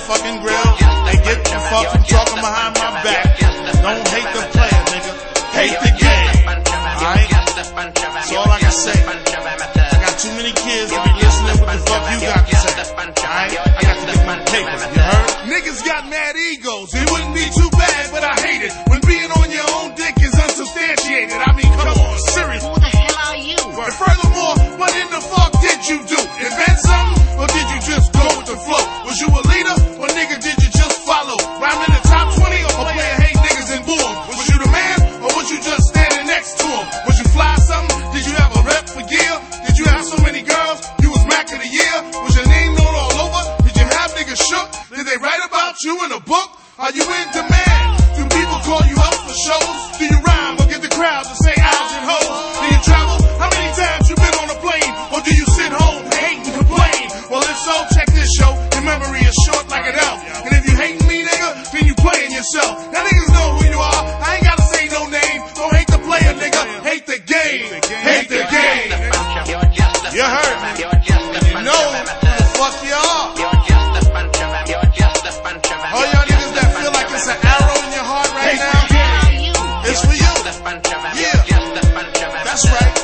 motherfucking grill and get the fuck from talking behind my back. Don't hate the player, nigga. Hate the game. Alright? That's all I can say. I got too many kids to be listening what the fuck you got to say. Alright? I got to get my paper. You heard? Niggas got mad egos. It wouldn't be too bad, but I hate it. When being on your own dick is unsubstantiated. I mean, come on, serious. Who the hell are you? And furthermore, what in the fuck did you do? Invent something? Or did you just go with the flow? Was you a leader? Or nigga, did you just follow? Rhyme in the top 20 or player hate niggas and boo 'em? Was you the man? Or was you just standing next to him? Was you fly something? Did you have a rep for gear? Did you have so many girls? You was Mac of the year? Was your name known all over? Did you have niggas shook? Did they write about you in a book? Are you in demand? Do people call you up for shows? Do you rhyme or get the crowd to say owls and hoes? Do you travel? How many times you been on a plane? Or do you sit home, hate and complain? Well, if so, check this show. Your memory is short like an elf. And if you hating me, nigga, then you playing yourself. Now niggas know who you are. I ain't gotta say no name. Don't hate the player, nigga. Hate the game. Hate the game. You heard me. You know who the fuck you are. All y'all niggas that feel like it's an arrow in your heart right now, it's for you. Yeah, that's right.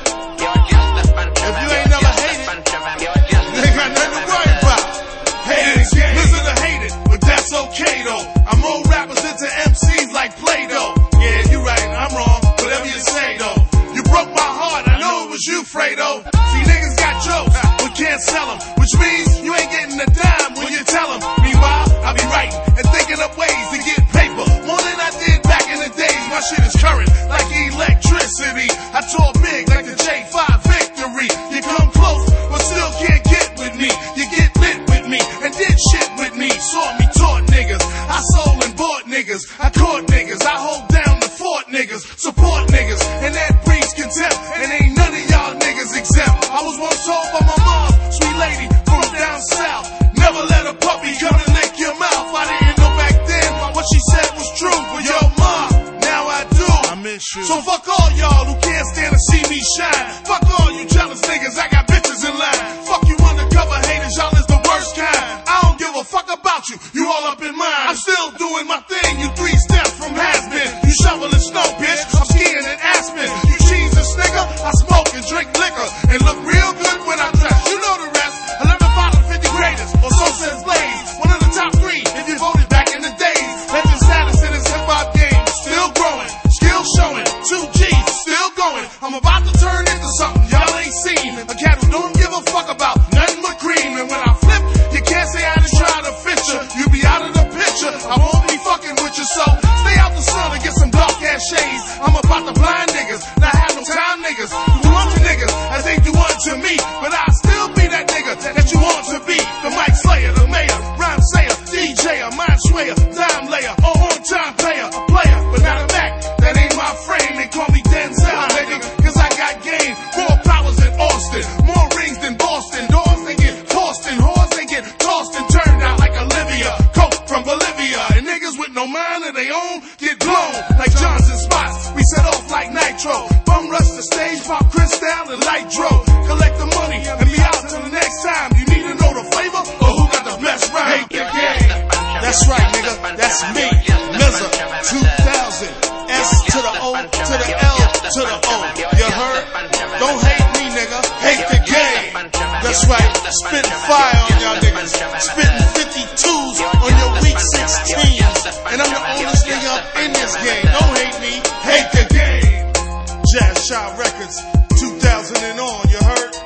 If you ain't never hated, you ain't got nothing to worry about. Haters, listen to hate it, but that's okay though. I'm more rappers into MCs like Play-Doh. Yeah, you right, I'm wrong, whatever you say though. You broke my heart, I know it was you, Fredo. See, niggas got jokes, but can't sell them, which means you ain't getting a dime when you tell them. Meanwhile, I be writing and thinking up ways to get paper, more than I did back in the days. My shit is current, like electricity. I tore big like the J5 victory. You come close, but still can't get with me. You get lit with me and did shit with me. Saw me, taught niggas. I sold and bought niggas. I caught niggas. I hold down the fort niggas. Support niggas. And that breeds contempt. And ain't none of y'all niggas exempt. I was once told by my mom, sweet lady from down south, never let a puppy come and lick your mouth. I didn't know back then what she said was true. But yo, mom, now I do. I miss you. So fuck all y'all who can't stand to see me shine. Fuck all you jealous niggas, I got bitches in line. Fuck you undercover haters, y'all is the worst kind. I don't give a fuck about you, you all up in mine. I'm still doing my thing, you 3 steps from has-been. You shoveling snow, bitch, I'm skiing in Aspen. You cheese and snicker, I smoke and drink liquor. And look real good when I dress, you know the rest. 11 out of 50 greatest, or so says Blaze. One of the top 3, if you voted back in the days. Legend status in his hip-hop game, still growing. Skill showing, 2 G's, still going. I'm about to turn into something y'all ain't seen. A cat who don't give a fuck about nothing but cream. And when I flip, you can't say I just tried to fit you. You be out of the picture, I won't be fucking with you. So stay out the sun and get some dark ass shades. I'm about to blind niggas, not have no time niggas. Do unto niggas as they do unto me. But I'll still be that nigga that you want to be. The mic slayer, the mayor, rhyme sayer, DJ, a mind swayer, dime layer, on-time player, a player, but not a Mac. That ain't my frame, they call me Denzel, nigga, cause I got game, more powers than Austin, more rings than Boston, doors they get tossed in, whores they get tossed and turned out like Olivia, coke from Bolivia, and niggas with no mind of their own get blown like Johnson spots. We set off like Nitro, bum rush the stage, pop Cristal and Light Dro, collect the money and be out till the next time. You need to know the flavor or who got the best rhyme. Hate the game. That's right, nigga. That's me, Mizza, 2000. S to the O to the L to the O. You heard? Don't hate me, nigga. Hate the game. That's right. Spitting fire on y'all niggas. Spitting 52s on your weak 16s. And I'm the oldest nigga up in this game. Don't hate me. Hate the game. Jazz Shop Records, 2000 and on. You heard?